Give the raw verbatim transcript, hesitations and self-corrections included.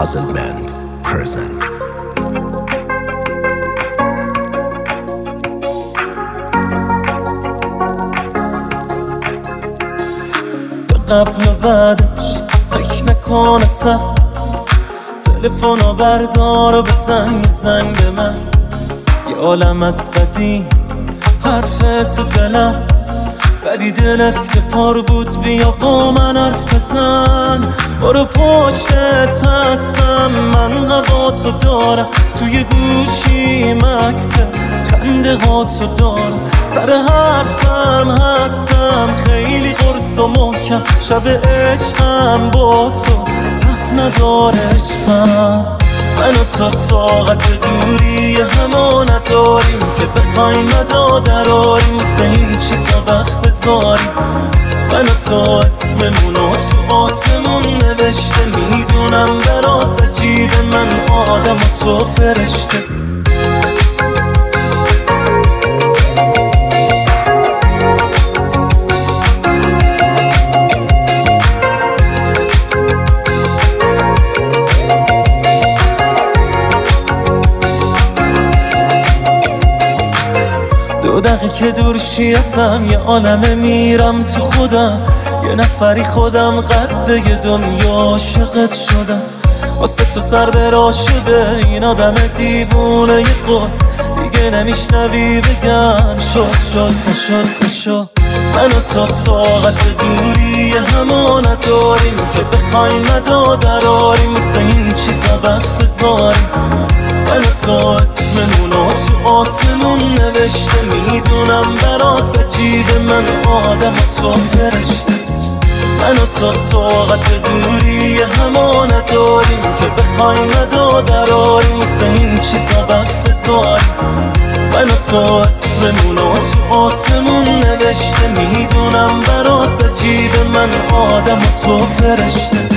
Puzzle Band presents. قبل و بعدش فکر نکن اصلا، تلفنو بردار و بزن یه زنگ به من. یه عالم از قدیم حرف تو دلم، ولی دلت که پر بود بیا با من حرف بزن. برو پشتت هستم، من هوا تو دارم، توی گوشی مکسه خنده ها تو دارم، سر حرفم هستم خیلی قرص و محکم. شب عشقم با تو ته نداره عشقم. من و تو طاقت دوری همه نداریم که بخوایم مدا دراریم، مثل این چیزا وقت بذاریم. من و تو اسممونو تو آسمون نوشته، میدونم برات عجیبه، من آدم و تو فرشته. دو دقیقه که دورشی ازم یه عالمه میرم تو خودم، یه نفری خودم قده یه دنیا عاشقت شدم. واسه تو سر برا شده این آدم دیوونه یه قول، دیگه نمیشنوی بگم شد شد نشد نشد. من و تو طاقت دوری همه نداریم که بخوایم مدا دراریم، مثل این چیزا وقت بذاریم. من و تو اسممونو تو آسمون نوشته، میدونم برات عجیبه، من آدم و تو فرشته. من و تو طاقت دوری همه نداریم که بخوایم مدا دراریم، مثل این چیزا وقت بذاریم. من و تو اسممونو تو آسمون نوشته، میدونم برات عجیبه، من آدم و تو فرشته.